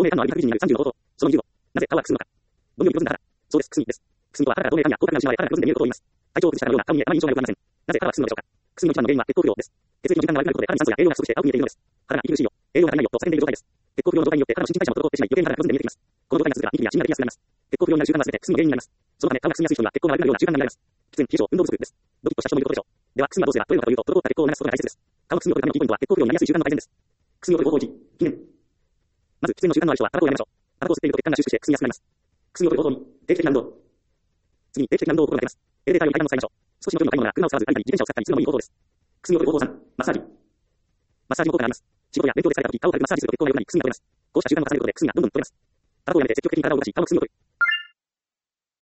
明感のある理学技術による30のこと。その20を。なぜ、歯はくすむのか。論理をよく読んだ歯。そうです、くすみです。くすみとは歯から透明感や光沢が失われ、歯が黒ずんで見えることを言います。体調を崩したかのような顔にあまり印象が良くありません。なぜ歯はくすむのでしょうか。くすみの一番の原因は血糖不良です。血液の循環が悪くなることで歯に酸素や栄養が不足して青く見えているのです。歯が息苦しいよ。栄養が足りないよと叫んでいる状態です。血糖不良の状態によって歯の新陳代謝も滞ってしまい、余計な歯が黒ずんで見えてきます。この状態が続けばニキビやシミができやすくなります。血糖不良になる習慣が全てくすみの原因になります。そのため顔がくすみやすい人には血行が悪くなるような習慣が見られます。喫煙、冷え性、運動不足です。ドキッとした人もいることでしょう。では、くすみはどうすれば取れるのかというと、滞った血行を流すことが大切です。顔のくすみを取るためのキーポイントは血糖不良になりやすい習慣の改善です。くすみを取る方法1、禁煙。まず、喫煙の習慣のある人はタバコをやめましょう。タバコを吸っていると血管が収縮してくすみやすくなります。くすみを取る方法2、定期的な運動。次に定期的な運動を心がけます。エレベーターより階段を使いましょう。少しの距離の買い物や車を使わず歩いたり自転車を使ったりするのもいい方法です。くすみを取る方法3、マッサージ。マッサージも効果があります。仕事や勉強で疲れた時、顔を軽くマッサージすると血行が良くなり、くすみが取れます。こうした習慣を重ねることでくすみがどんどん取れます。タバコをやめて積極的に体を動かし、顔のくすみを取る。